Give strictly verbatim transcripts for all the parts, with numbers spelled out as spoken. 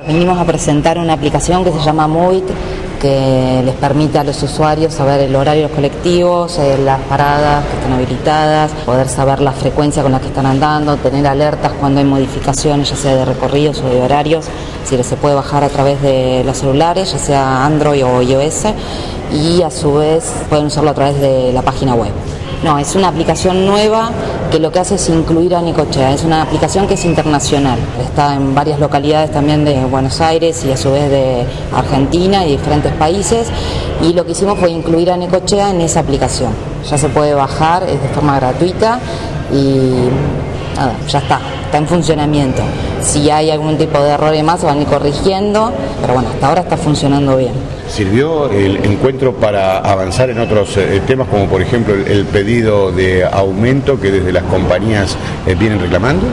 Vinimos a presentar una aplicación que se llama Movit, que les permite a los usuarios saber el horario de los colectivos, eh, las paradas que están habilitadas, poder saber la frecuencia con la que están andando, tener alertas cuando hay modificaciones, ya sea de recorridos o de horarios, si se puede bajar a través de los celulares, ya sea Android o iOS, y a su vez pueden usarlo a través de la página web. No, es una aplicación nueva que lo que hace es incluir a Necochea. Es una aplicación que es internacional. Está en varias localidades también de Buenos Aires y a su vez de Argentina y diferentes países. Y lo que hicimos fue incluir a Necochea en esa aplicación. Ya se puede bajar, es de forma gratuita y nada, ya está, está en funcionamiento. Si hay algún tipo de error y más, se van a ir corrigiendo, pero bueno, hasta ahora está funcionando bien. ¿Sirvió el encuentro para avanzar en otros eh, temas, como por ejemplo el, el pedido de aumento que desde las compañías eh, vienen reclamando?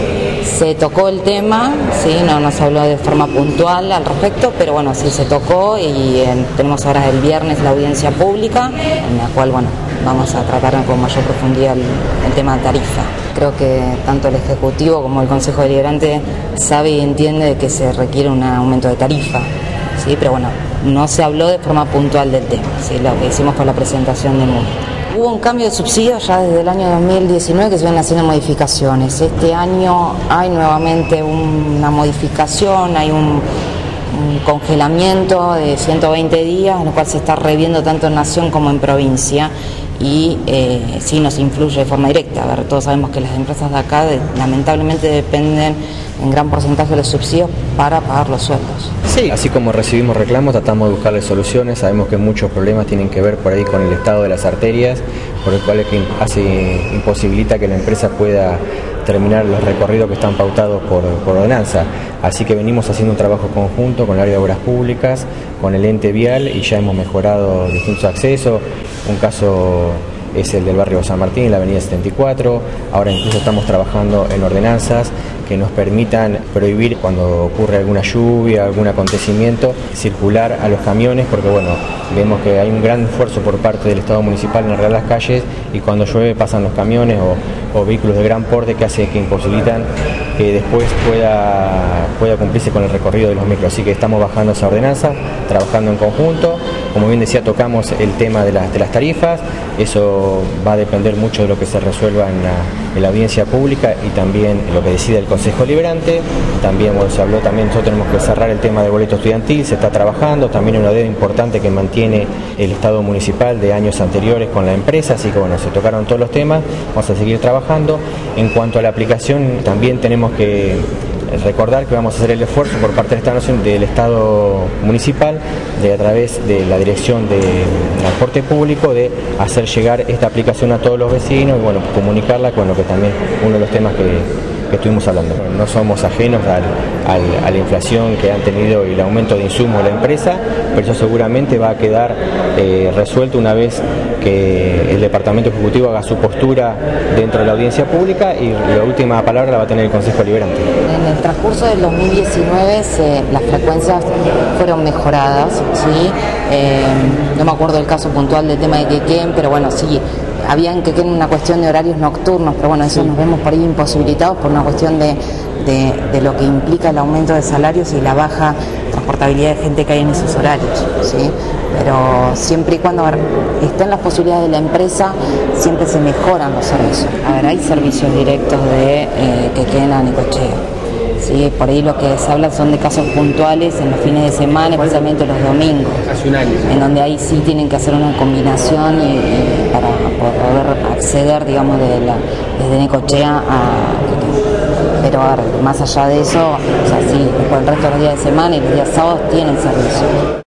Se tocó el tema, sí, no nos habló de forma puntual al respecto, pero bueno, sí se tocó y eh, tenemos ahora el viernes la audiencia pública, en la cual, bueno, vamos a tratar con mayor profundidad el, el tema de tarifa. Creo que tanto el Ejecutivo como el Consejo Deliberante sabe y entiende que se requiere un aumento de tarifa, sí, pero bueno, no se habló de forma puntual del tema, sí, lo que hicimos fue la presentación de Movit. Hubo un cambio de subsidios ya desde el año dos mil diecinueve que se vienen haciendo modificaciones. Este año hay nuevamente una modificación, hay un, un congelamiento de ciento veinte días, en lo cual se está reviendo tanto en nación como en provincia y eh, sí nos influye de forma directa. A ver, todos sabemos que las empresas de acá de, lamentablemente dependen en gran porcentaje de los subsidios para pagar los sueldos. Sí, así como recibimos reclamos, tratamos de buscarle soluciones. Sabemos que muchos problemas tienen que ver por ahí con el estado de las arterias, por el cual es que hace, imposibilita que la empresa pueda terminar los recorridos que están pautados por, por ordenanza. Así que venimos haciendo un trabajo conjunto con el área de obras públicas, con el ente vial, y ya hemos mejorado distintos accesos. Un caso es el del barrio San Martín, en la avenida setenta y cuatro. Ahora incluso estamos trabajando en ordenanzas que nos permitan prohibir, cuando ocurre alguna lluvia, algún acontecimiento, circular a los camiones, porque bueno, vemos que hay un gran esfuerzo por parte del Estado municipal en arreglar las calles, y cuando llueve pasan los camiones o, o vehículos de gran porte que hace que imposibilitan que después pueda, pueda cumplirse con el recorrido de los micros. Así que estamos bajando esa ordenanza, trabajando en conjunto. Como bien decía, tocamos el tema de las, de las tarifas. Eso va a depender mucho de lo que se resuelva en la, en la audiencia pública y también lo que decida el Consejo Deliberante. También, bueno, se habló también, nosotros tenemos que cerrar el tema del boleto estudiantil, se está trabajando, también una deuda importante que mantiene el Estado municipal de años anteriores con la empresa, así que bueno, se tocaron todos los temas, vamos a seguir trabajando. En cuanto a la aplicación, también tenemos que recordar que vamos a hacer el esfuerzo por parte del Estado, del Estado municipal, de, a través de la Dirección de Transporte Público, de hacer llegar esta aplicación a todos los vecinos y bueno, comunicarla con lo que también uno de los temas que, que estuvimos hablando. No somos ajenos al, al, a la inflación que han tenido y el aumento de insumos de la empresa, pero eso seguramente va a quedar eh, resuelto una vez que el Departamento Ejecutivo haga su postura dentro de la audiencia pública, y la última palabra la va a tener el Consejo Deliberante. En el transcurso del dos mil diecinueve se, las frecuencias fueron mejoradas, ¿sí? Eh, no me acuerdo del caso puntual del tema de Quequén, pero bueno, sí, había en Quequén una cuestión de horarios nocturnos, pero bueno, eso nos vemos por ahí imposibilitados por una cuestión de, de, de lo que implica el aumento de salarios y la baja transportabilidad de gente que hay en esos horarios, ¿sí? Pero siempre y cuando estén las posibilidades de la empresa, siempre se mejoran los servicios. A ver, hay servicios directos de eh, Quequén a Necochea. Sí, por ahí lo que se habla son de casos puntuales en los fines de semana, especialmente los domingos, hace un año, en donde ahí sí tienen que hacer una combinación y, y para poder acceder, digamos, de la, desde Necochea a Quequén. Pero a ver, más allá de eso, o sea, sí, por el resto de los días de semana y los días sábados tienen servicio.